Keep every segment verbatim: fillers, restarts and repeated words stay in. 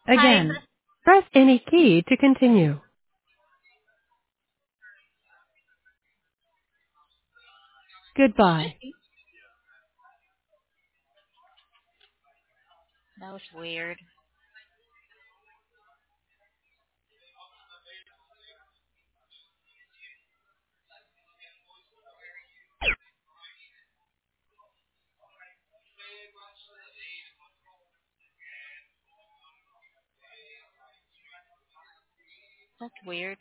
Hi. Again, press any key to continue. Goodbye. That was weird. That's weird.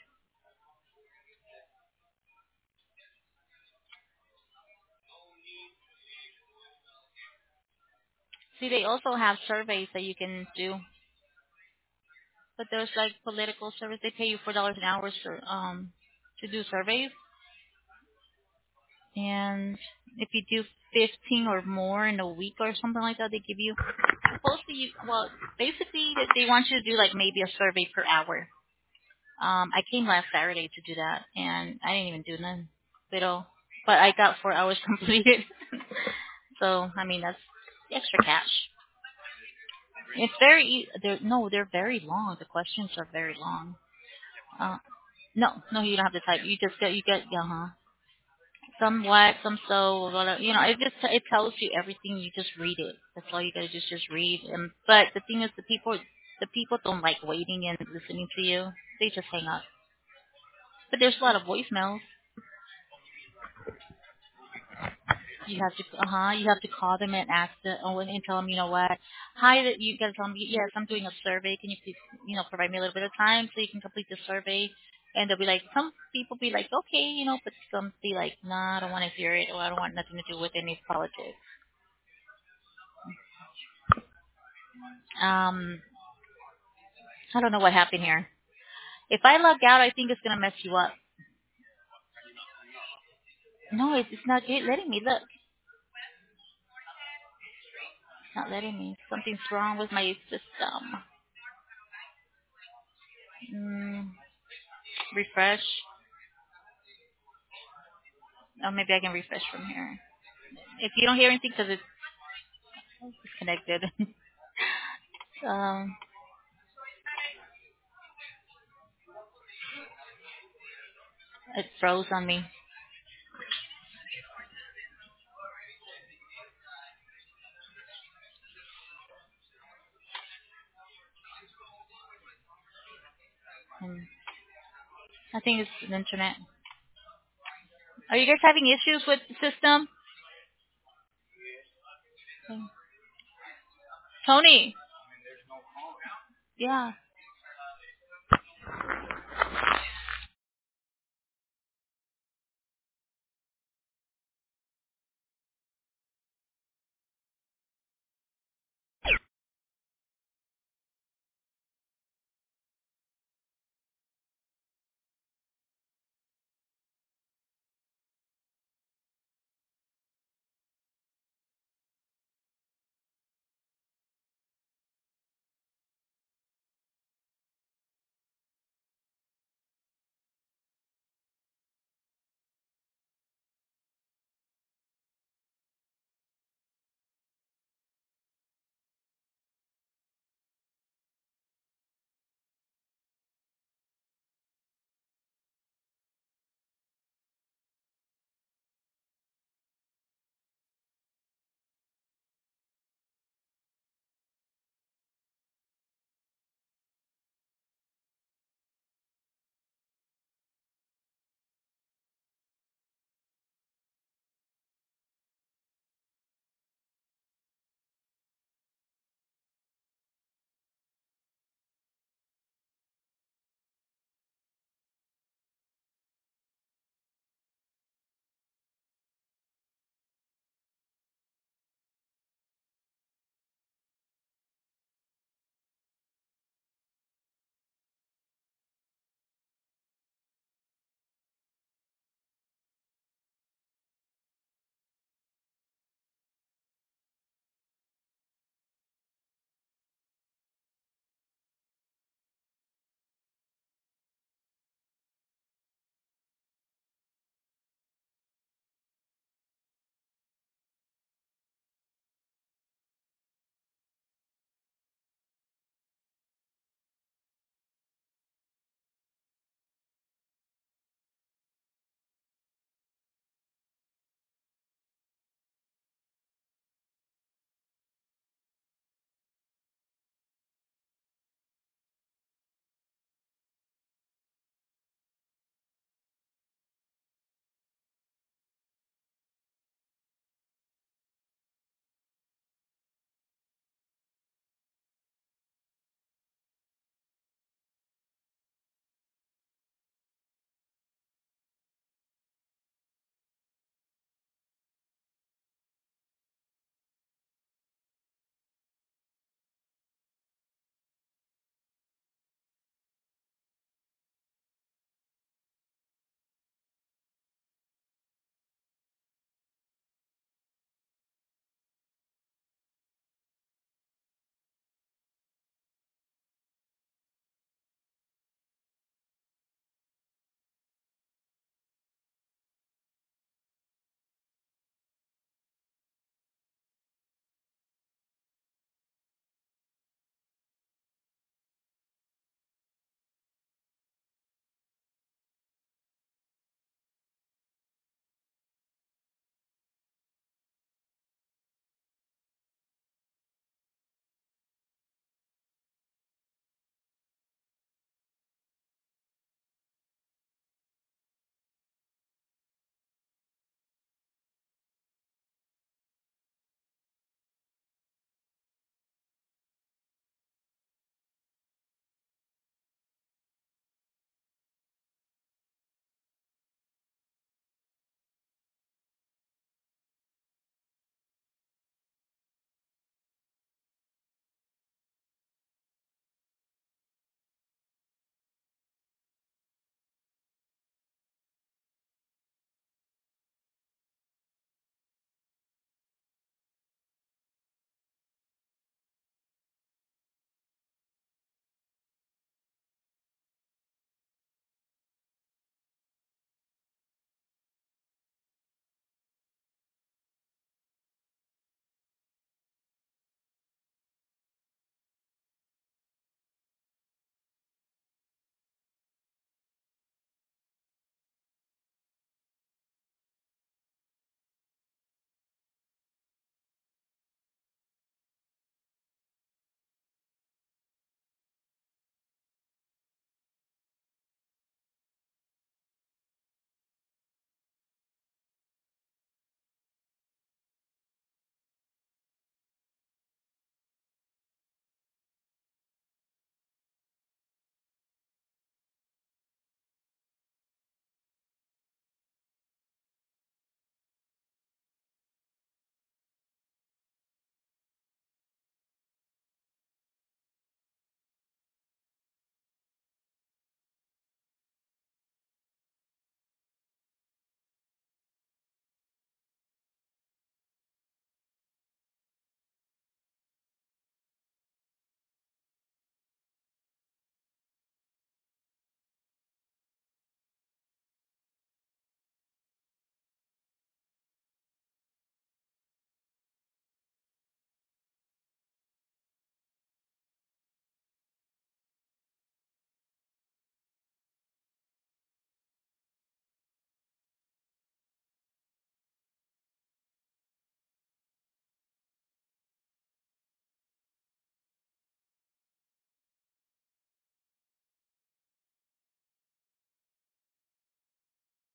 See, they also have surveys that you can do, but there's like political surveys. They pay you four dollars an hour for um to do surveys, and if you do fifteen or more in a week or something like that, they give you. Supposedly, you well, basically they they want you to do like maybe a survey per hour. Um, I came last Saturday to do that, and I didn't even do none, little, but I got four hours completed. So I mean that's extra cash. It's very e- they're no, they're very long. The questions are very long. Uh, no, no, you don't have to type. You just get you get uh huh. Some what, some so, whatever. You know, it just it tells you everything. You just read it. That's all you gotta just just read. And but the thing is, the people the people don't like waiting and listening to you. They just hang up. But there's a lot of voicemails. You have to, uh huh. You have to call them and ask them, oh, and tell them, you know what? Hi, that you gotta tell them, yes, I'm doing a survey. Can you please, you know, provide me a little bit of time so you can complete the survey? And they'll be like, some people be like, okay, you know, but some be like, nah, I don't want to hear it, or I don't want nothing to do with any politics. Um, I don't know what happened here. If I log out, I think it's gonna mess you up. No, it's, it's not get- letting me look. It's not letting me. Something's wrong with my system. Mm, refresh. Oh, maybe I can refresh from here. If you don't hear anything because it's disconnected, um, it froze on me. And I think it's the internet. Are you guys having issues with the system? Tony, yeah.